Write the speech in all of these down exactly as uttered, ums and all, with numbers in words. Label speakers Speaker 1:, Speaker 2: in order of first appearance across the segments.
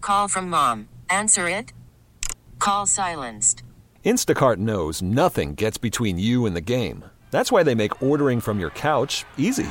Speaker 1: call from mom. Answer it. Call silenced.
Speaker 2: Instacart knows nothing gets between you and the game. That's why they make ordering from your couch easy.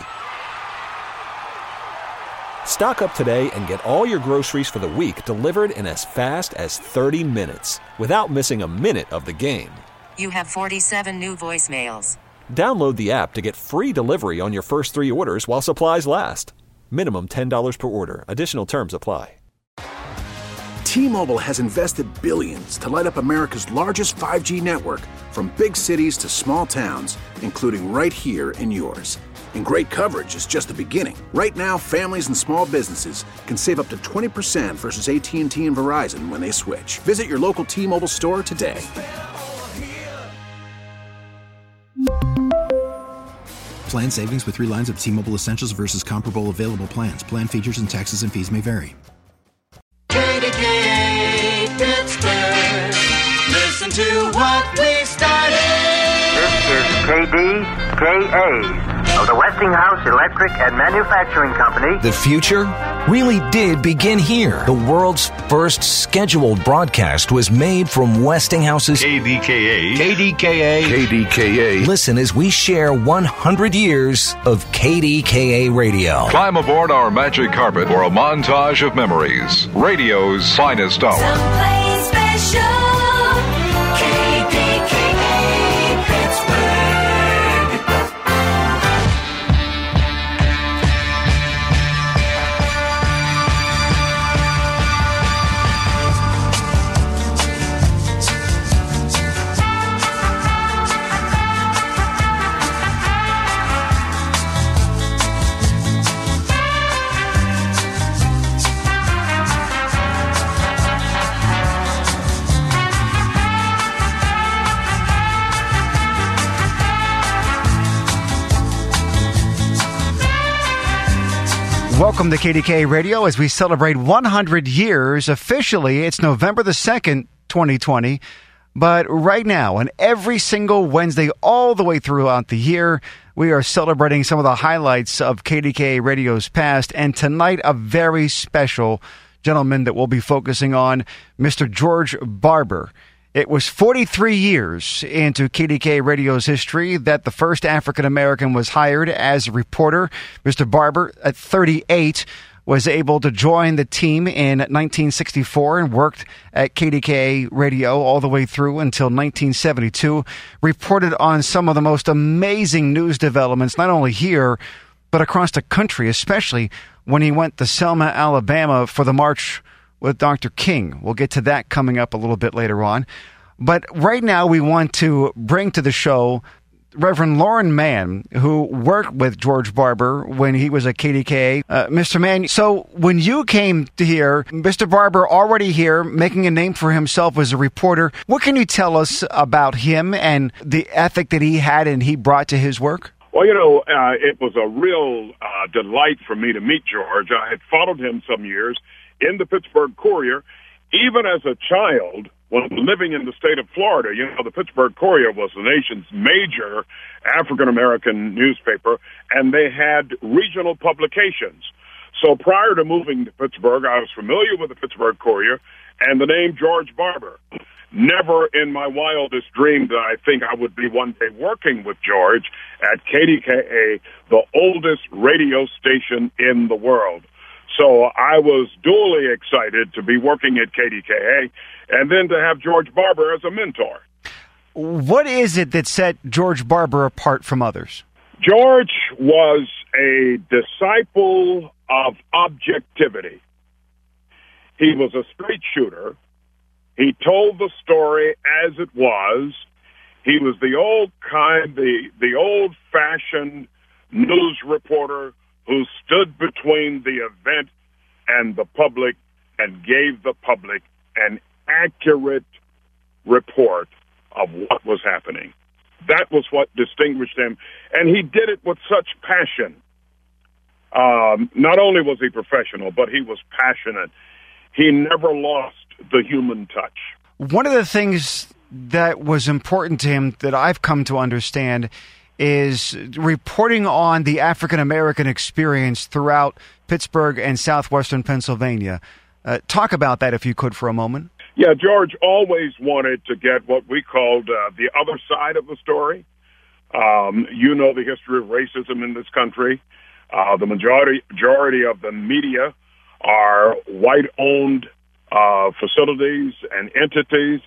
Speaker 2: Stock up today and get all your groceries for the week delivered in as fast as thirty minutes without missing a minute of the game.
Speaker 1: You have forty-seven new voicemails.
Speaker 2: Download the app to get free delivery on your first three orders while supplies last. Minimum ten dollars per order. Additional terms apply.
Speaker 3: T-Mobile has invested billions to light up America's largest five G network, from big cities to small towns, including right here in yours. And great coverage is just the beginning. Right now, families and small businesses can save up to twenty percent versus A T and T and Verizon when they switch. Visit your local T-Mobile store today.
Speaker 4: Plan savings with three lines of T-Mobile Essentials versus comparable available plans. Plan features and taxes and fees may vary.
Speaker 5: K D K A Pittsburgh. Listen to what we started.
Speaker 6: This is K D K A of the Westinghouse Electric and Manufacturing Company.
Speaker 7: The future really did begin here. The world's first scheduled broadcast was made from Westinghouse's
Speaker 8: K D K A.
Speaker 7: K D K A.
Speaker 3: K D K A.
Speaker 7: Listen as we share one hundred years of K D K A radio.
Speaker 8: Climb aboard our magic carpet for a montage of memories. Radio's finest hour.
Speaker 5: Someplace special. K D K A Pittsburgh.
Speaker 9: Welcome to K D K A Radio as we celebrate one hundred years. Officially, it's November the second, twenty twenty. But right now, and every single Wednesday all the way throughout the year, we are celebrating some of the highlights of K D K A Radio's past. And tonight, a very special gentleman that we'll be focusing on, Mister George Barber. It was forty-three years into K D K A Radio's history that the first African-American was hired as a reporter. Mister Barber, at thirty-eight, was able to join the team in nineteen sixty-four and worked at K D K A Radio all the way through until nineteen seventy-two. Reported on some of the most amazing news developments, not only here, but across the country, especially when he went to Selma, Alabama for the March with Doctor King. We'll get to that coming up a little bit later on. But right now we want to bring to the show Reverend Loren Mann, who worked with George Barber when he was at K D K A. Uh, Mister Mann, so when you came to here, Mister Barber already here, making a name for himself as a reporter. What can you tell us about him and the ethic that he had and he brought to his work?
Speaker 10: Well, you know, uh, it was a real uh, delight for me to meet George. I had followed him some years in the Pittsburgh Courier. Even as a child, when living in the state of Florida, you know, the Pittsburgh Courier was the nation's major African-American newspaper, and they had regional publications. So prior to moving to Pittsburgh, I was familiar with the Pittsburgh Courier and the name George Barber. Never in my wildest dream did I think I would be one day working with George at K D K A, the oldest radio station in the world. So I was duly excited to be working at K D K A and then to have George Barber as a mentor.
Speaker 9: What is it that set George Barber apart from others?
Speaker 10: George was a disciple of objectivity. He was a straight shooter. He told the story as it was. He was the old kind, the, the old-fashioned news reporter who stood between the event and the public and gave the public an accurate report of what was happening. That was what distinguished him, and he did it with such passion. Um, not only was he professional, but he was passionate. He never lost the human touch.
Speaker 9: One of the things that was important to him that I've come to understand is reporting on the African-American experience throughout Pittsburgh and southwestern Pennsylvania. Uh, talk about that, if you could, for a moment.
Speaker 10: Yeah, George always wanted to get what we called uh, the other side of the story. Um, you know the history of racism in this country. Uh, the majority majority of the media are white-owned uh, facilities and entities,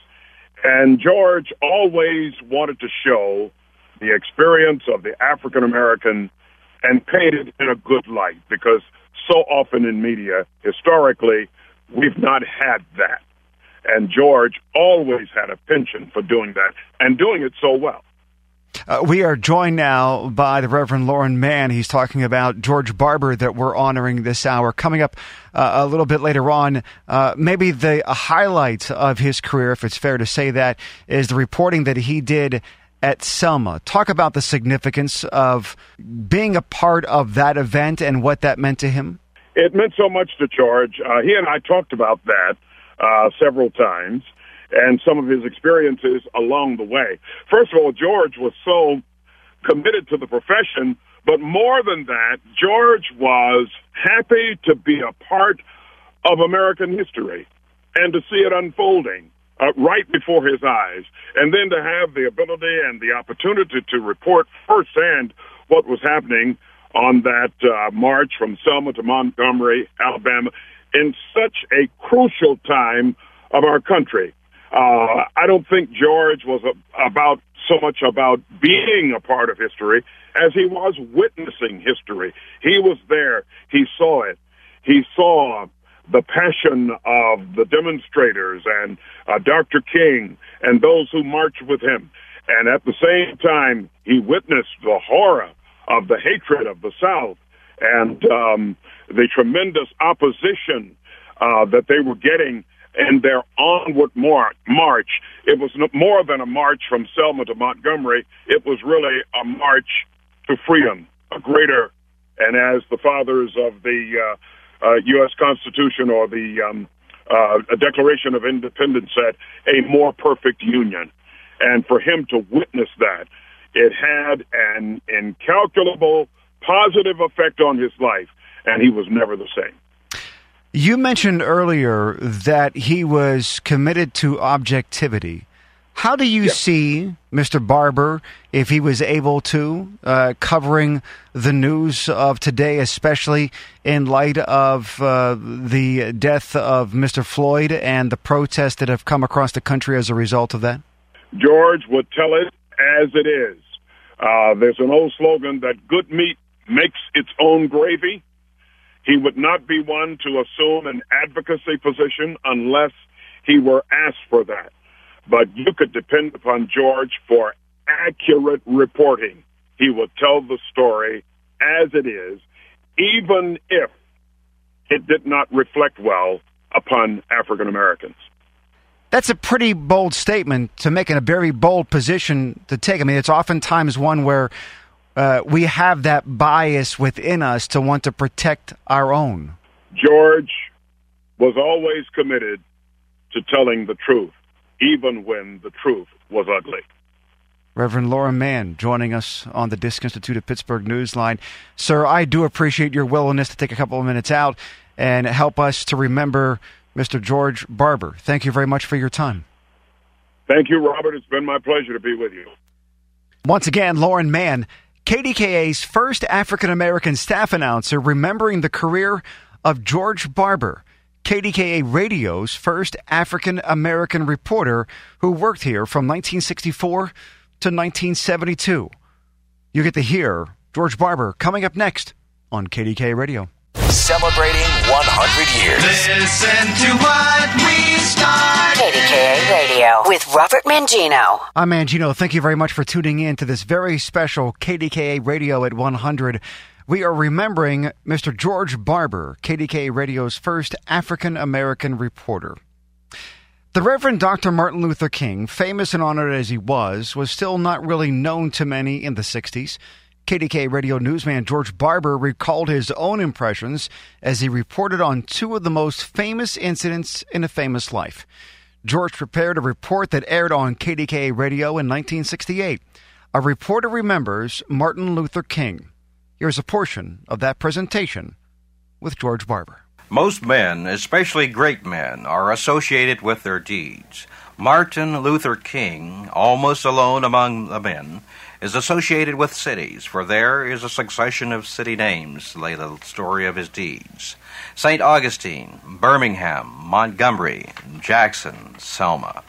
Speaker 10: and George always wanted to show the experience of the African American and paint it in a good light, because so often in media, historically, we've not had that. And George always had a penchant for doing that, and doing it so well.
Speaker 9: Uh, we are joined now by the Reverend Loren Mann. He's talking about George Barber that we're honoring this hour. Coming up uh, a little bit later on, uh, maybe the a highlight of his career, if it's fair to say that, is the reporting that he did at Selma. Talk about the significance of being a part of that event and what that meant to him.
Speaker 10: It meant so much to George. Uh, he and I talked about that uh, several times, and some of his experiences along the way. First of all, George was so committed to the profession, but more than that, George was happy to be a part of American history and to see it unfolding uh, right before his eyes, and then to have the ability and the opportunity to report firsthand what was happening on that uh, march from Selma to Montgomery, Alabama, in such a crucial time of our country. Uh, I don't think George was a, about so much about being a part of history as he was witnessing history. He was there. He saw it. He saw the passion of the demonstrators and uh, Doctor King and those who marched with him. And at the same time, he witnessed the horror of the hatred of the South and um, the tremendous opposition uh, that they were getting in their onward mar- march. It was no more than a march from Selma to Montgomery. It was really a march to freedom, a greater, and as the fathers of the uh, uh, U S Constitution or the um, uh, Declaration of Independence said, a more perfect union. And for him to witness that, it had an incalculable positive effect on his life, and he was never the same.
Speaker 9: You mentioned earlier that he was committed to objectivity. How do you yeah. see Mister Barber, if he was able to, uh, covering the news of today, especially in light of uh, the death of Mister Floyd and the protests that have come across the country as a result of that?
Speaker 10: George would tell it as it is. Uh, there's an old slogan that good meat makes its own gravy. He would not be one to assume an advocacy position unless he were asked for that. But you could depend upon George for accurate reporting. He would tell the story as it is, even if it did not reflect well upon African Americans.
Speaker 9: That's a pretty bold statement to make, in a very bold position to take. I mean, it's oftentimes one where uh, we have that bias within us to want to protect our own.
Speaker 10: George was always committed to telling the truth, even when the truth was ugly.
Speaker 9: Reverend Loren Mann joining us on the Disc Institute of Pittsburgh Newsline. Sir, I do appreciate your willingness to take a couple of minutes out and help us to remember Mister George Barber. Thank you very much for your time.
Speaker 10: Thank you, Robert. It's been my pleasure to be with you.
Speaker 9: Once again, Loren Mann, K D K A's first African-American staff announcer, remembering the career of George Barber, K D K A Radio's first African-American reporter who worked here from nineteen sixty-four to nineteen seventy-two. You get to hear George Barber coming up next on K D K A Radio.
Speaker 7: Celebrating one hundred years.
Speaker 5: Listen to what we start.
Speaker 11: K D K A Radio with Robert Mangino.
Speaker 9: I'm Mangino. Thank you very much for tuning in to this very special K D K A Radio at one hundred. We are remembering Mister George Barber, K D K A Radio's first African-American reporter. The Reverend Doctor Martin Luther King, famous and honored as he was, was still not really known to many in the sixties. K D K A Radio newsman George Barber recalled his own impressions as he reported on two of the most famous incidents in a famous life. George prepared a report that aired on K D K A Radio in nineteen sixty-eight. A reporter remembers Martin Luther King. Here's a portion of that presentation with George Barber.
Speaker 12: Most men, especially great men, are associated with their deeds. Martin Luther King, almost alone among the men, is associated with cities, for there is a succession of city names lay the story of his deeds. Saint Augustine, Birmingham, Montgomery, Jackson, Selma.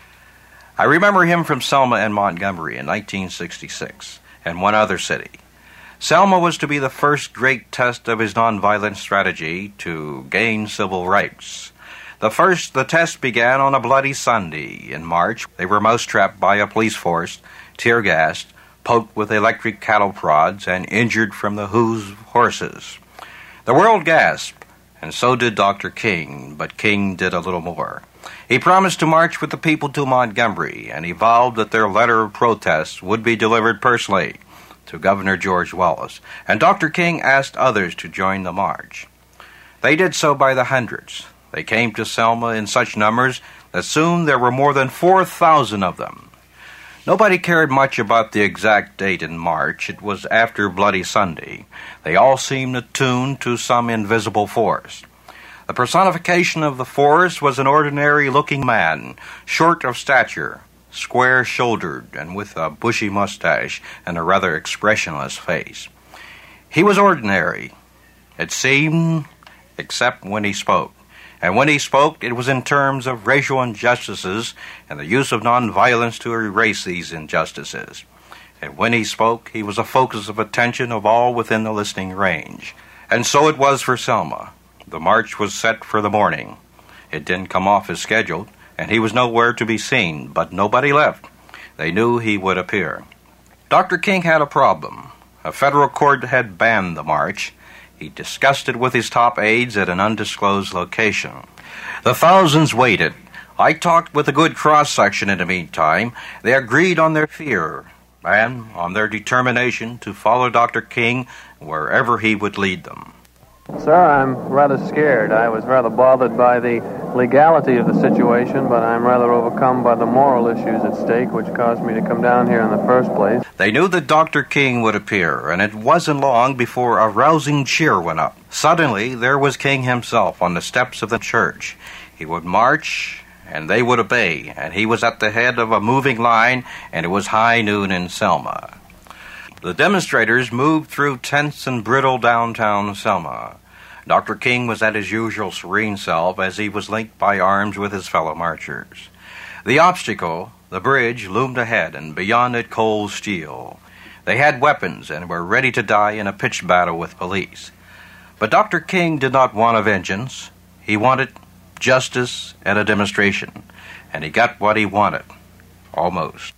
Speaker 12: I remember him from Selma and Montgomery in nineteen sixty-six, and one other city. Selma was to be the first great test of his nonviolent strategy to gain civil rights. The first, the test began on a bloody Sunday in March. They were mousetrapped by a police force, tear-gassed, poked with electric cattle prods, and injured from the hooves of horses. The world gasped, and so did Doctor King, but King did a little more. He promised to march with the people to Montgomery, and he vowed that their letter of protest would be delivered personally to Governor George Wallace, and Doctor King asked others to join the march. They did so by the hundreds. They came to Selma in such numbers that soon there were more than four thousand of them. Nobody cared much about the exact date in March. It was after Bloody Sunday. They all seemed attuned to some invisible force. The personification of the force was an ordinary-looking man, short of stature, square-shouldered, and with a bushy mustache and a rather expressionless face. He was ordinary, it seemed, except when he spoke. And when he spoke, it was in terms of racial injustices and the use of nonviolence to erase these injustices. And when he spoke, he was a focus of attention of all within the listening range. And so it was for Selma. The march was set for the morning. It didn't come off as scheduled, and he was nowhere to be seen, but nobody left. They knew he would appear. Doctor King had a problem. A federal court had banned the march. He discussed it with his top aides at an undisclosed location. The thousands waited. I talked with a good cross-section in the meantime. They agreed on their fear and on their determination to follow Doctor King wherever he would lead them.
Speaker 13: Sir, I'm rather scared. I was rather bothered by the legality of the situation, but I'm rather overcome by the moral issues at stake, which caused me to come down here in the first place.
Speaker 12: They knew that Doctor King would appear, and it wasn't long before a rousing cheer went up. Suddenly, there was King himself on the steps of the church. He would march, and they would obey, and he was at the head of a moving line, and it was high noon in Selma. The demonstrators moved through tense and brittle downtown Selma. Doctor King was at his usual serene self as he was linked by arms with his fellow marchers. The obstacle, the bridge, loomed ahead, and beyond it cold steel. They had weapons and were ready to die in a pitched battle with police. But Doctor King did not want a vengeance. He wanted justice and a demonstration, and he got what he wanted, almost.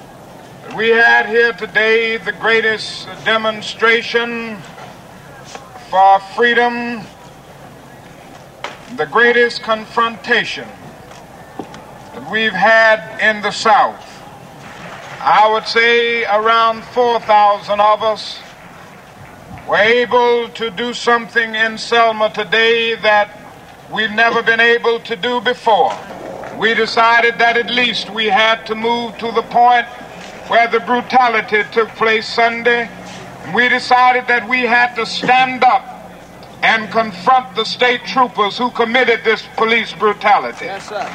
Speaker 14: We had here today the greatest demonstration for freedom, the greatest confrontation that we've had in the South. I would say around four thousand of us were able to do something in Selma today that we've never been able to do before. We decided that at least we had to move to the point where the brutality took place Sunday. We decided that we had to stand up and confront the state troopers who committed this police brutality. Yes, sir.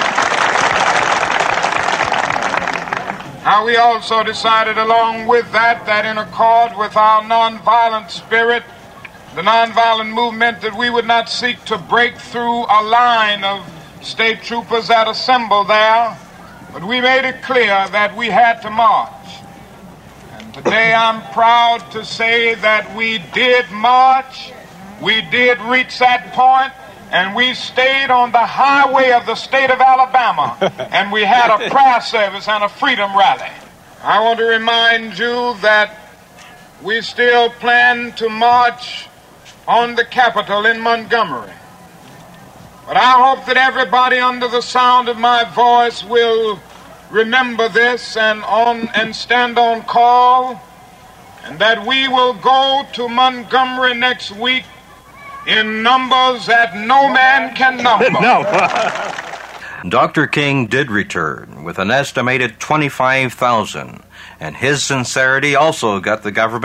Speaker 14: Now, we also decided along with that, that in accord with our nonviolent spirit, the nonviolent movement, that we would not seek to break through a line of state troopers that assembled there, but we made it clear that we had to march. And today I'm proud to say that we did march, we did reach that point, and we stayed on the highway of the state of Alabama, and we had a prayer service and a freedom rally. I want to remind you that we still plan to march on the Capitol in Montgomery. But I hope that everybody under the sound of my voice will remember this and on and stand on call, and that we will go to Montgomery next week in numbers that no man can number. No.
Speaker 12: Doctor King did return with an estimated twenty-five thousand, and his sincerity also got the government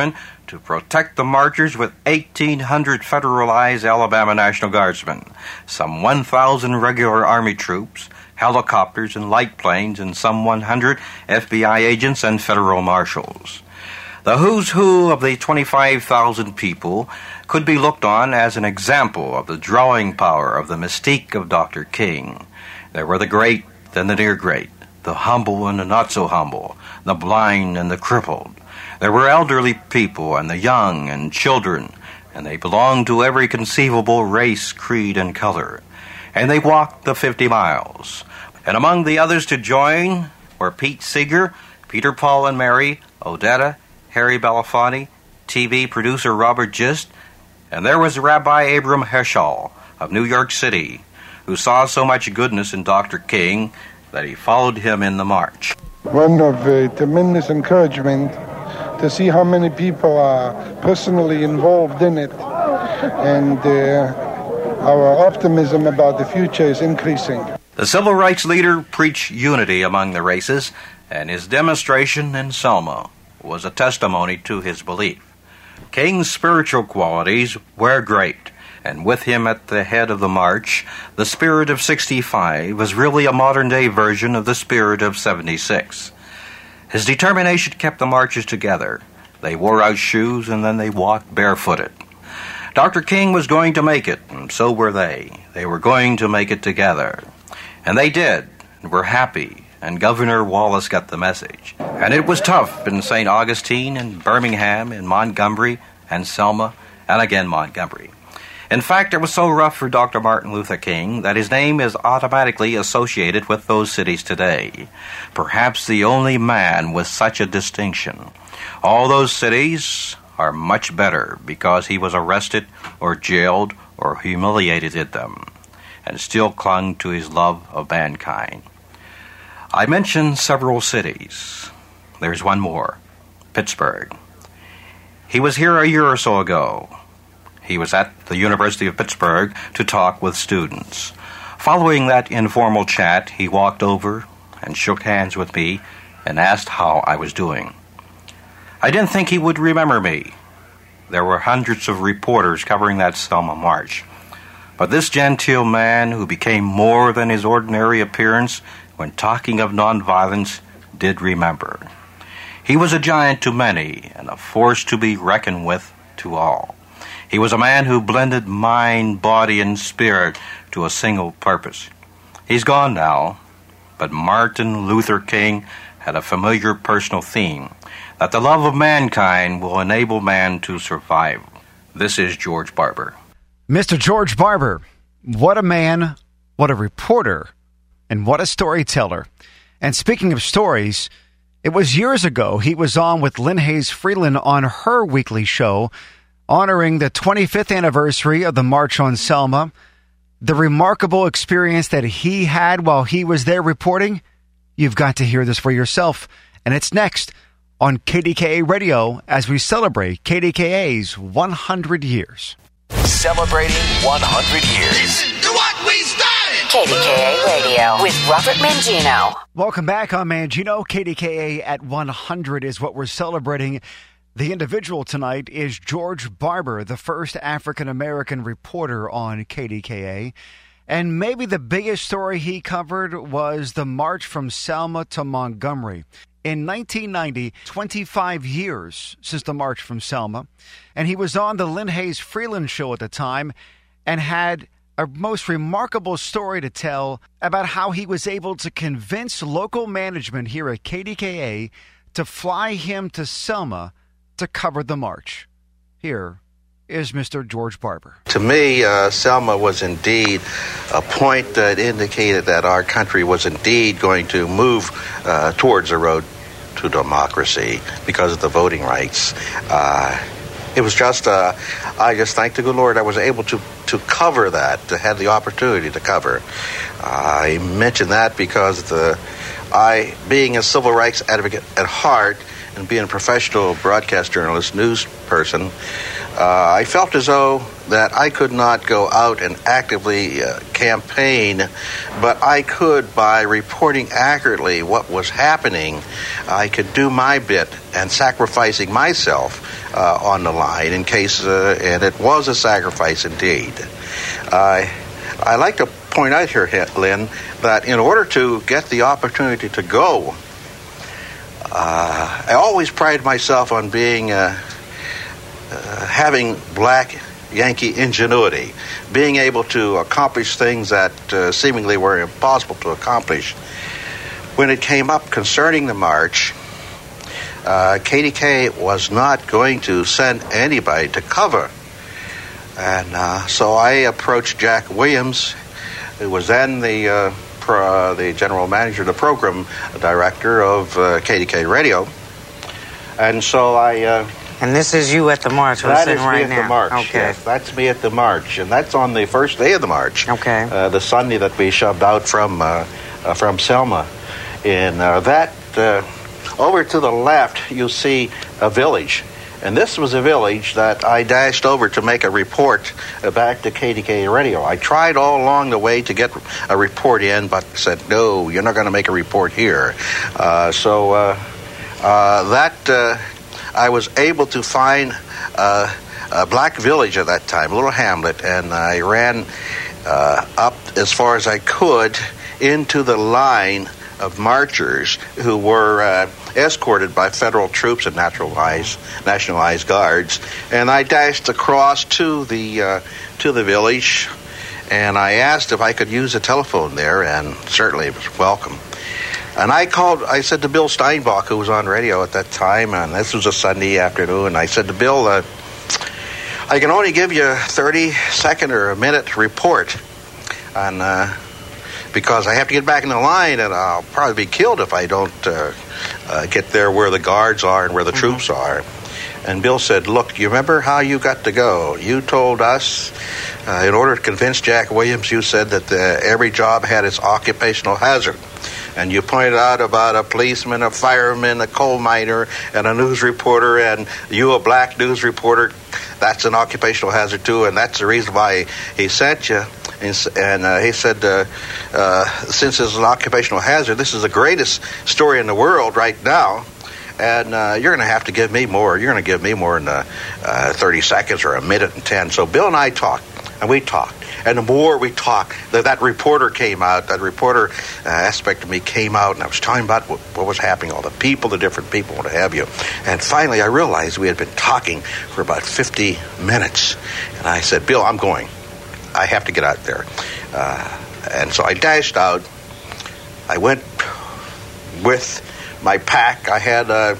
Speaker 12: to protect the marchers with eighteen hundred federalized Alabama National Guardsmen, some one thousand regular Army troops, helicopters and light planes, and some one hundred F B I agents and federal marshals. The who's who of the twenty-five thousand people could be looked on as an example of the drawing power of the mystique of Doctor King. There were the great and the near great, the humble and the not so humble, the blind and the crippled. There were elderly people and the young and children, and they belonged to every conceivable race, creed, and color. And they walked the fifty miles. And among the others to join were Pete Seeger, Peter, Paul, and Mary, Odetta, Harry Belafonte, T V producer Robert Gist, and there was Rabbi Abram Heschel of New York City, who saw so much goodness in Doctor King that he followed him in the march.
Speaker 15: One of uh, tremendous encouragement to see how many people are personally involved in it, and uh, our optimism about the future is increasing.
Speaker 12: The civil rights leader preached unity among the races, and his demonstration in Selma was a testimony to his belief. King's spiritual qualities were great, and with him at the head of the march, the spirit of sixty-five was really a modern-day version of the spirit of seventy-six. His determination kept the marchers together. They wore out shoes, and then they walked barefooted. Doctor King was going to make it, and so were they. They were going to make it together. And they did, and were happy, and Governor Wallace got the message. And it was tough in Saint Augustine, and Birmingham, and Montgomery, and Selma, and again Montgomery. In fact, it was so rough for Doctor Martin Luther King that his name is automatically associated with those cities today. Perhaps the only man with such a distinction. All those cities are much better because he was arrested or jailed or humiliated in them, and still clung to his love of mankind. I mentioned several cities. There's one more, Pittsburgh. He was here a year or so ago. He was at the University of Pittsburgh to talk with students. Following that informal chat, he walked over and shook hands with me and asked how I was doing. I didn't think he would remember me. There were hundreds of reporters covering that Selma march. But this genteel man, who became more than his ordinary appearance when talking of nonviolence, did remember. He was a giant to many and a force to be reckoned with to all. He was a man who blended mind, body, and spirit to a single purpose. He's gone now, but Martin Luther King had a familiar personal theme, that the love of mankind will enable man to survive. This is George Barber.
Speaker 9: Mister George Barber, what a man, what a reporter, and what a storyteller. And speaking of stories, it was years ago he was on with Lynn Hayes Freeland on her weekly show, honoring the twenty-fifth anniversary of the March on Selma. The remarkable experience that he had while he was there reporting, you've got to hear this for yourself. And it's next on K D K A Radio as we celebrate K D K A's one hundred years.
Speaker 7: Celebrating one hundred years.
Speaker 5: Listen to what we started.
Speaker 11: K D K A Radio with Robert Mangino.
Speaker 9: Welcome back. I'm Mangino. K D K A at one hundred is what we're celebrating. The individual tonight is George Barber, the first African-American reporter on K D K A. And maybe the biggest story he covered was the march from Selma to Montgomery. In nineteen ninety, twenty-five years since the march from Selma, and he was on the Lynn Hayes Freeland show at the time and had a most remarkable story to tell about how he was able to convince local management here at K D K A to fly him to Selma to cover the march. Here is Mister George Barber.
Speaker 16: To me, uh, Selma was indeed a point that indicated that our country was indeed going to move uh, towards a road to democracy because of the voting rights. Uh, it was just, uh, I just thank the good Lord I was able to, to cover that, to have the opportunity to cover. Uh, I mention that because the I, being a civil rights advocate at heart, and being a professional broadcast journalist, news person, uh, I felt as though that I could not go out and actively uh, campaign, but I could, by reporting accurately what was happening, I could do my bit and sacrificing myself uh, on the line in case, uh, and it was a sacrifice indeed. Uh, I like to point out here, Lynn, that in order to get the opportunity to go, uh, I always prided myself on being, uh, uh, having black Yankee ingenuity, being able to accomplish things that uh, seemingly were impossible to accomplish. When it came up concerning the march, uh, K D K was not going to send anybody to cover. And uh, so I approached Jack Williams, who was then the uh, pro, uh, the general manager, the program director of uh, K D K Radio. And so I... Uh,
Speaker 17: And this is you at the march. We're
Speaker 16: that
Speaker 17: sitting
Speaker 16: is
Speaker 17: right
Speaker 16: me at
Speaker 17: now.
Speaker 16: the march.
Speaker 17: Okay.
Speaker 16: Yes, that's me at the march, and that's on the first day of the march.
Speaker 17: Okay.
Speaker 16: Uh, the Sunday that we shoved out from uh, uh, from Selma. In uh, that uh, over to the left, you see a village, and this was a village that I dashed over to make a report uh, back to K D K Radio. I tried all along the way to get a report in, but said no, you're not going to make a report here. Uh, so uh, uh, that. Uh, I was able to find uh, a black village at that time, a little hamlet, and I ran uh, up as far as I could into the line of marchers who were uh, escorted by federal troops and naturalized, nationalized guards. And I dashed across to the uh, to the village, and I asked if I could use a telephone there, and certainly it was welcome. And I called, I said to Bill Steinbach, who was on radio at that time, and this was a Sunday afternoon, and I said to Bill, uh, I can only give you a thirty second or a minute report, and uh, because I have to get back in the line, and I'll probably be killed if I don't uh, uh, get there where the guards are and where the mm-hmm. troops are. And Bill said, look, you remember how you got to go? You told us, uh, in order to convince Jack Williams, you said that uh, every job had its occupational hazard. And you pointed out about a policeman, a fireman, a coal miner, and a news reporter, and you, a black news reporter. That's an occupational hazard, too, and that's the reason why he sent you. And uh, he said, uh, uh, since it's an occupational hazard, this is the greatest story in the world right now, and uh, you're going to have to give me more. You're going to give me more than uh, uh, thirty seconds or a minute and ten. So Bill and I talked, and we talked. And the more we talked, that, that reporter came out, that reporter uh, aspect of me came out, and I was talking about what, what was happening, all the people, the different people, what have you. And finally, I realized we had been talking for about fifty minutes. And I said, Bill, I'm going. I have to get out there. Uh, and so I dashed out. I went with my pack. I had a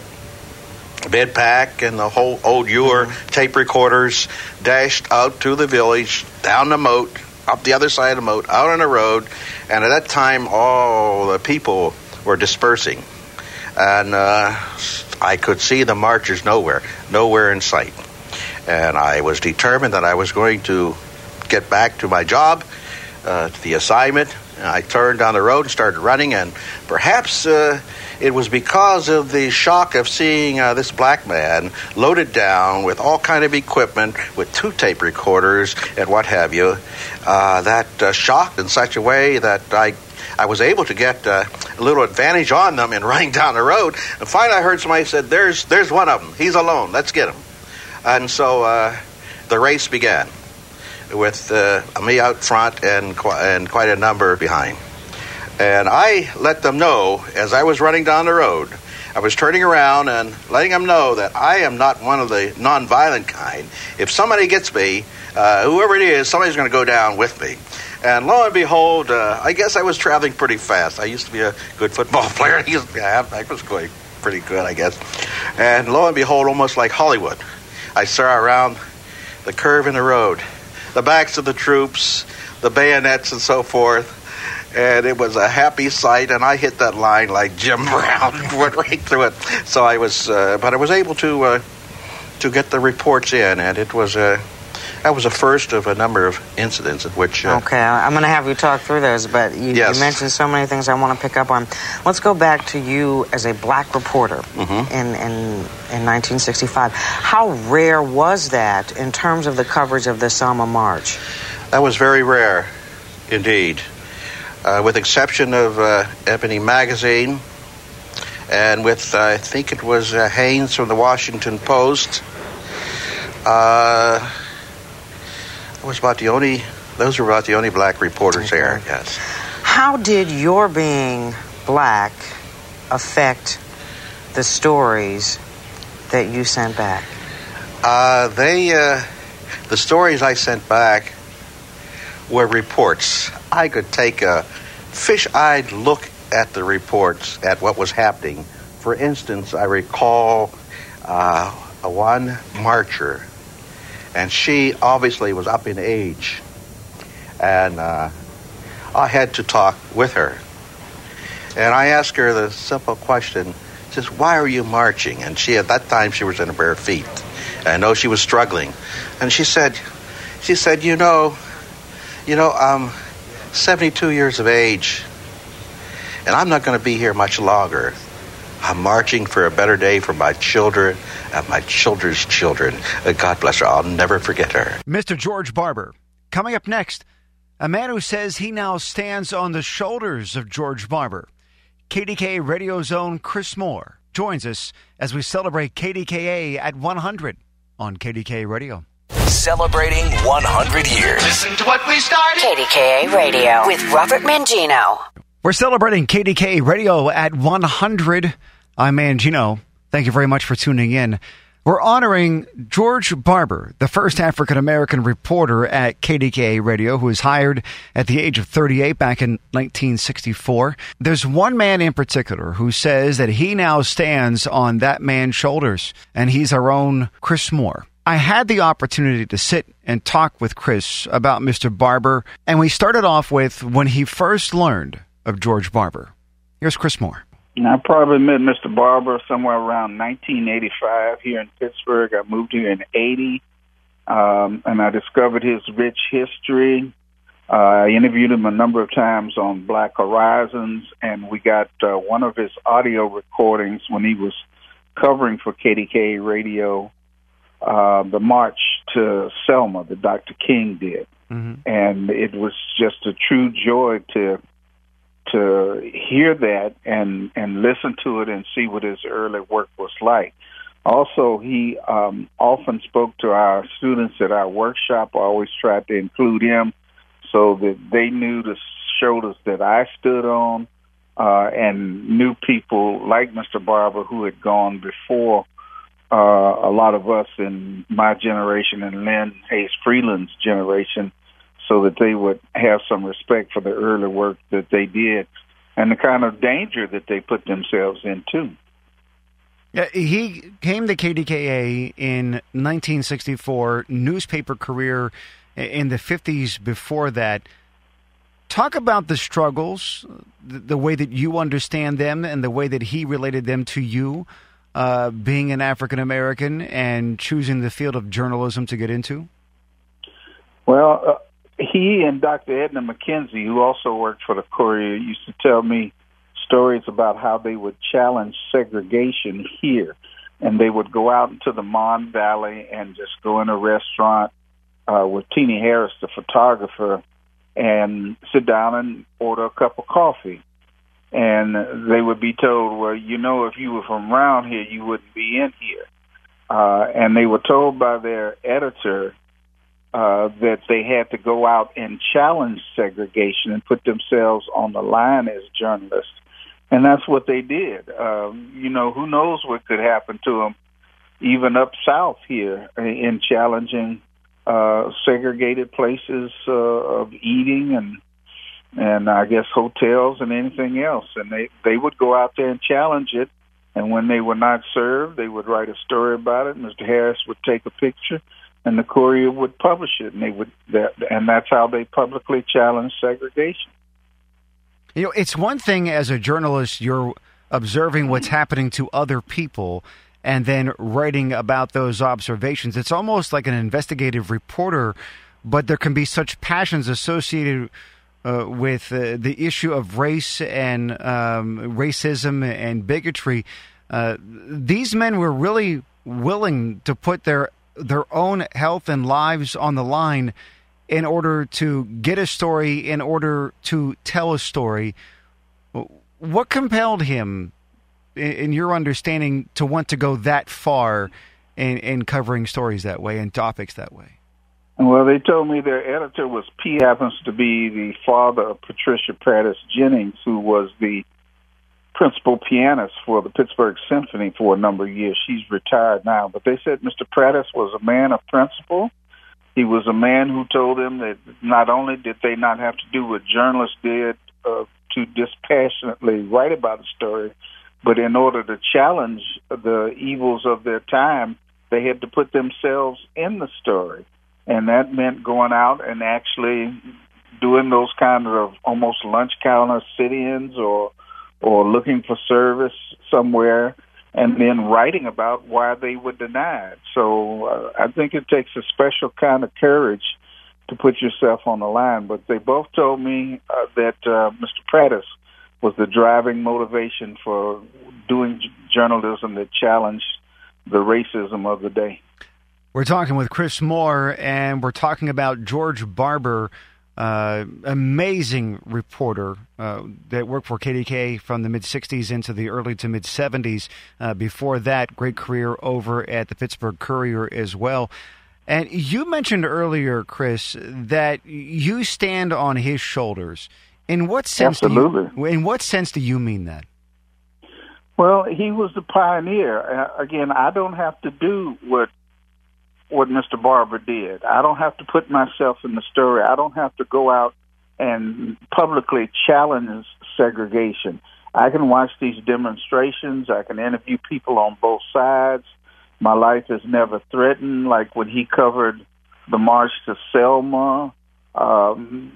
Speaker 16: bed pack and the whole old Ure mm-hmm. tape recorders, dashed out to the village, down the moat, up the other side of the moat, out on the road. And at that time, all the people were dispersing. And uh, I could see the marchers nowhere, nowhere in sight. And I was determined that I was going to get back to my job, uh, to the assignment. And I turned down the road and started running, and perhaps uh, it was because of the shock of seeing uh, this black man loaded down with all kind of equipment, with two tape recorders and what have you, uh, that uh, shocked in such a way that I I was able to get uh, a little advantage on them in running down the road. And finally I heard somebody said, there's, there's one of them. He's alone. Let's get him. And so uh, the race began, with uh, me out front and, qu- and quite a number behind. And I let them know, as I was running down the road, I was turning around and letting them know that I am not one of the nonviolent kind. If somebody gets me, uh, whoever it is, somebody's going to go down with me. And lo and behold, uh, I guess I was traveling pretty fast. I used to be a good football player. I, used to be, I was going pretty good, I guess. And lo and behold, almost like Hollywood, I saw around the curve in the road, the backs of the troops, the bayonets and so forth, and it was a happy sight, and I hit that line like Jim Brown, went right through it. So I was, uh, but I was able to uh, to get the reports in, and it was a That was the first of a number of incidents in which... Uh,
Speaker 17: okay, I'm going to have you talk through those, but you,
Speaker 16: yes.
Speaker 17: you mentioned so many things I want to pick up on. Let's go back to you as a black reporter
Speaker 16: mm-hmm.
Speaker 17: in, in, in nineteen sixty-five. How rare was that in terms of the coverage of the Selma March?
Speaker 16: That was very rare, indeed. Uh, with exception of uh, Ebony Magazine, and with, uh, I think it was uh, Haynes from the Washington Post, uh... was about the only, those were about the only black reporters okay. there, yes.
Speaker 17: How did your being black affect the stories that you sent back?
Speaker 16: Uh, they, uh, the stories I sent back were reports. I could take a fish-eyed look at the reports, at what was happening. For instance, I recall uh, a one marcher, and she obviously was up in age. And uh, I had to talk with her. And I asked her the simple question, just why are you marching? And she, at that time, she was in her bare feet. And I know she was struggling. And she said, she said, you know, you know, I'm seventy-two years of age, and I'm not going to be here much longer. I'm marching for a better day for my children and my children's children. God bless her. I'll never forget her.
Speaker 9: Mister George Barber. Coming up next, a man who says he now stands on the shoulders of George Barber. K D K A Radio's own Chris Moore joins us as we celebrate K D K A at one hundred on K D K A Radio.
Speaker 7: Celebrating one hundred years.
Speaker 5: Listen to what we started.
Speaker 11: K D K A Radio with Robert Mangino.
Speaker 9: We're celebrating K D K A Radio at one hundred. I'm Mangino. Thank you very much for tuning in. We're honoring George Barber, the first African-American reporter at K D K A Radio, who was hired at the age of thirty-eight back in nineteen sixty-four. There's one man in particular who says that he now stands on that man's shoulders, and he's our own Chris Moore. I had the opportunity to sit and talk with Chris about Mister Barber, and we started off with when he first learned of George Barber. Here's Chris Moore.
Speaker 18: I probably met Mister Barber somewhere around nineteen eighty-five here in Pittsburgh. I moved here in eighty, um, and I discovered his rich history. Uh, I interviewed him a number of times on Black Horizons, and we got uh, one of his audio recordings when he was covering for K D K A Radio uh, the march to Selma that Doctor King did. Mm-hmm. And it was just a true joy to to hear that and, and listen to it and see what his early work was like. Also, he um, often spoke to our students at our workshop. I always tried to include him so that they knew the shoulders that I stood on uh, and knew people like Mister Barber who had gone before uh, a lot of us in my generation and Lynn Hayes Freeland's generation, so that they would have some respect for the early work that they did and the kind of danger that they put themselves into.
Speaker 9: Yeah, he came to K D K A in nineteen sixty-four, newspaper career in the fifties before that. Talk about the struggles, the, the way that you understand them and the way that he related them to you, uh, being an African-American and choosing the field of journalism to get into.
Speaker 18: Well, uh, he and Doctor Edna McKenzie, who also worked for the Courier, used to tell me stories about how they would challenge segregation here. And they would go out into the Mon Valley and just go in a restaurant uh, with Teenie Harris, the photographer, and sit down and order a cup of coffee. And they would be told, well, you know, if you were from around here, you wouldn't be in here. Uh, and they were told by their editor uh, that they had to go out and challenge segregation and put themselves on the line as journalists. And that's what they did. Um, you know, who knows what could happen to them, even up south here, in challenging uh, segregated places uh, of eating and and I guess hotels and anything else. And they, they would go out there and challenge it. And when they were not served, they would write a story about it. Mister Harris would take a picture, and the Courier would publish it. And they would, that, and that's how they publicly challenged segregation.
Speaker 9: You know, it's one thing as a journalist, you're observing what's happening to other people, and then writing about those observations. It's almost like an investigative reporter, but there can be such passions associated uh, with uh, the issue of race and um, racism and bigotry. Uh, these men were really willing to put their their own health and lives on the line in order to get a story, in order to tell a story. What compelled him, in your understanding, to want to go that far in, in covering stories that way and topics that way?
Speaker 18: Well, they told me their editor was P. happens to be the father of Patricia Prattis Jennings, who was the principal pianist for the Pittsburgh Symphony for a number of years. She's retired now. But they said Mister Prattis was a man of principle. He was a man who told them that not only did they not have to do what journalists did uh, to dispassionately write about a story, but in order to challenge the evils of their time, they had to put themselves in the story. And that meant going out and actually doing those kind of almost lunch counter sit-ins or or looking for service somewhere, and then writing about why they were denied. So uh, I think it takes a special kind of courage to put yourself on the line. But they both told me uh, that uh, Mister Prattis was the driving motivation for doing j- journalism that challenged the racism of the day.
Speaker 9: We're talking with Chris Moore, and we're talking about George Barber, uh, amazing reporter uh, that worked for K D K from the mid-sixties into the early to mid-seventies. Uh, before that, great career over at the Pittsburgh Courier as well. And you mentioned earlier, Chris, that you stand on his shoulders. In what sense?
Speaker 18: Absolutely.
Speaker 9: Do you, in what sense do you mean that?
Speaker 18: Well, he was the pioneer. Uh, again, I don't have to do what what Mister Barber did. I don't have to put myself in the story. I don't have to go out and publicly challenge segregation. I can watch these demonstrations. I can interview people on both sides. My life is never threatened, like when he covered the March to Selma. Um,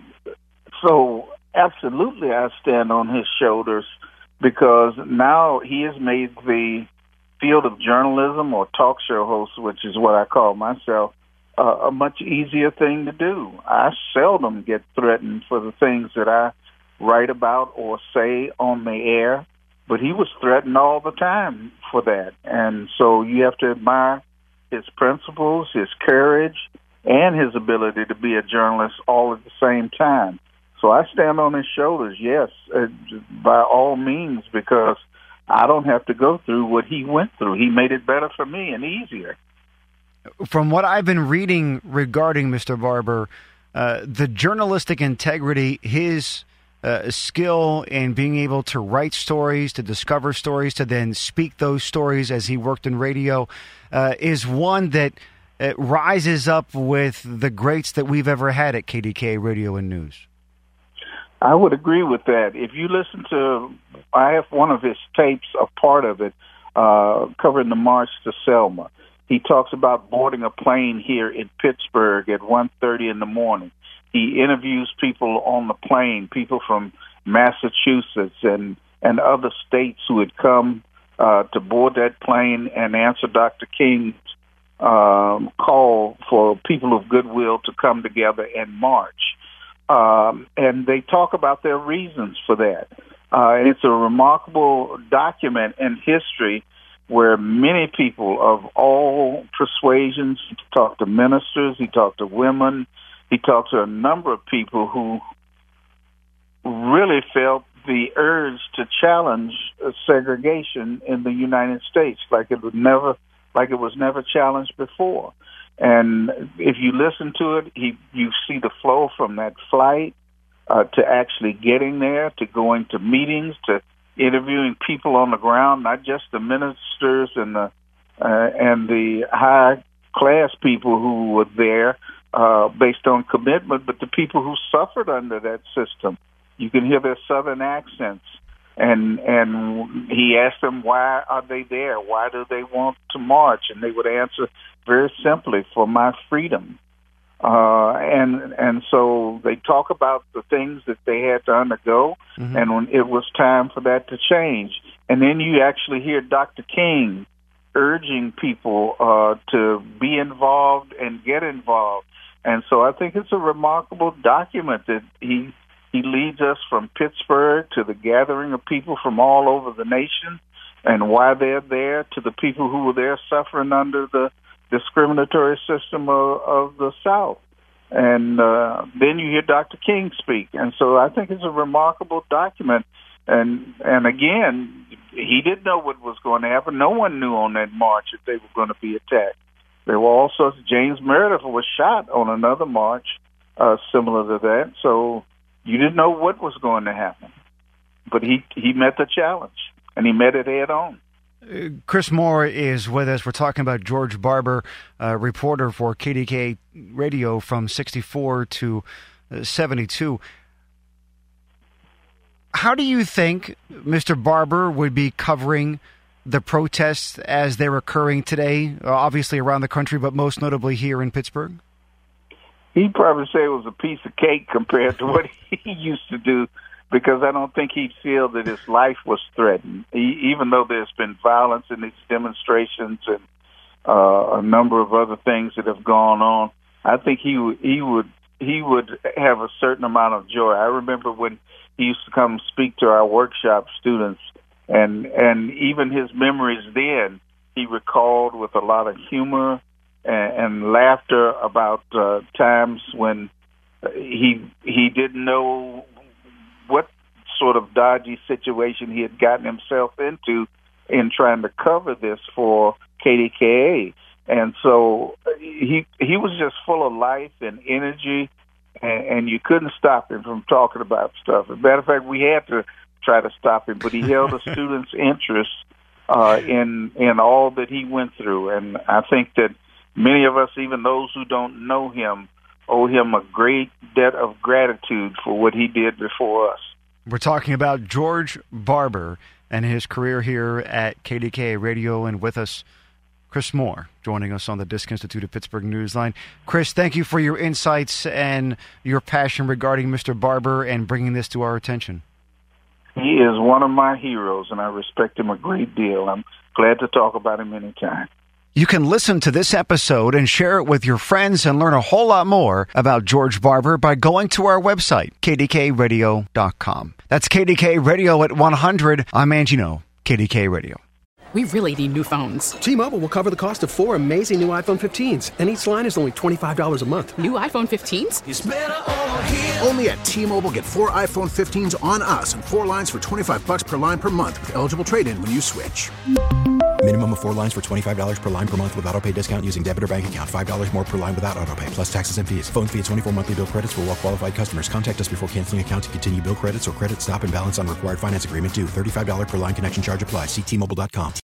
Speaker 18: so absolutely I stand on his shoulders, because now he has made the field of journalism or talk show host, which is what I call myself, uh, a much easier thing to do. I seldom get threatened for the things that I write about or say on the air, but he was threatened all the time for that. And so you have to admire his principles, his courage, and his ability to be a journalist all at the same time. So I stand on his shoulders, yes, uh, by all means, because I don't have to go through what he went through. He made it better for me and easier.
Speaker 9: From what I've been reading regarding Mister Barber, uh, the journalistic integrity, his uh, skill in being able to write stories, to discover stories, to then speak those stories as he worked in radio, uh, is one that uh, rises up with the greats that we've ever had at K D K Radio and News.
Speaker 18: I would agree with that. If you listen to, I have one of his tapes, a part of it, uh, covering the March to Selma. He talks about boarding a plane here in Pittsburgh at one thirty in the morning. He interviews people on the plane, people from Massachusetts and, and other states who had come uh, to board that plane and answer Doctor King's um, call for people of goodwill to come together and march. Um, and they talk about their reasons for that. Uh, and it's a remarkable document in history where many people of all persuasions, he talked to ministers, he talked to women, he talked to a number of people who really felt the urge to challenge uh, segregation in the United States like it would never, like it was never challenged before. And if you listen to it, he, you see the flow from that flight uh, to actually getting there, to going to meetings, to interviewing people on the ground, not just the ministers and the uh, and the high class people who were there uh, based on commitment, but the people who suffered under that system. You can hear their southern accents. And and he asked them, why are they there? Why do they want to march? And they would answer very simply, for my freedom. Uh, and and so they talk about the things that they had to undergo, mm-hmm. and when it was time for that to change. And then you actually hear Doctor King urging people uh, to be involved and get involved. And so I think it's a remarkable document that he he leads us from Pittsburgh to the gathering of people from all over the nation and why they're there, to the people who were there suffering under the discriminatory system of, of the South. And uh, then you hear Doctor King speak. And so I think it's a remarkable document. And and again, he didn't know what was going to happen. No one knew on that march that they were going to be attacked. There were all sorts. James Meredith was shot on another march uh, similar to that. So you didn't know what was going to happen. But he, he met the challenge, and he met it head on.
Speaker 9: Uh, Chris Moore is with us. We're talking about George Barber, uh, reporter for K D K Radio from sixty-four to seventy-two. How do you think Mister Barber would be covering the protests as they're occurring today, obviously around the country, but most notably here in Pittsburgh?
Speaker 18: He'd probably say it was a piece of cake compared to what he used to do, because I don't think he'd feel that his life was threatened, he, even though there's been violence in these demonstrations and uh, a number of other things that have gone on. I think he would, he would he would have a certain amount of joy. I remember when he used to come speak to our workshop students, and and even his memories then, he recalled with a lot of humor and, and laughter about uh, times when he he didn't know what sort of dodgy situation he had gotten himself into in trying to cover this for K D K A. And so he he was just full of life and energy, and, and you couldn't stop him from talking about stuff. As a matter of fact, we had to try to stop him, but he held the students' interest uh, in in all that he went through. And I think that many of us, even those who don't know him, owe him a great debt of gratitude for what he did before us.
Speaker 9: We're talking about George Barber and his career here at K D K Radio, and with us, Chris Moore, joining us on the Disc Institute of Pittsburgh Newsline. Chris, thank you for your insights and your passion regarding Mister Barber and bringing this to our attention.
Speaker 18: He is one of my heroes, and I respect him a great deal. I'm glad to talk about him anytime.
Speaker 9: You can listen to this episode and share it with your friends and learn a whole lot more about George Barber by going to our website, K D K radio dot com. That's K D K Radio at one hundred. I'm Angino, K D K Radio.
Speaker 19: We really need new phones.
Speaker 20: T-Mobile will cover the cost of four amazing new iPhone fifteens, and each line is only twenty-five dollars a month.
Speaker 19: New iPhone fifteens?
Speaker 3: It's better over here. Only at T-Mobile, get four iPhone fifteens on us and four lines for twenty-five bucks per line per month with eligible trade-in when you switch.
Speaker 4: Minimum of four lines for twenty-five dollars per line per month with autopay discount using debit or bank account. five dollars more per line without autopay, plus taxes and fees. Phone fee at twenty-four monthly bill credits for well-qualified customers. Contact us before canceling account to continue bill credits or credit stop and balance on required finance agreement due. thirty-five dollars per line connection charge applies. See T Mobile dot com.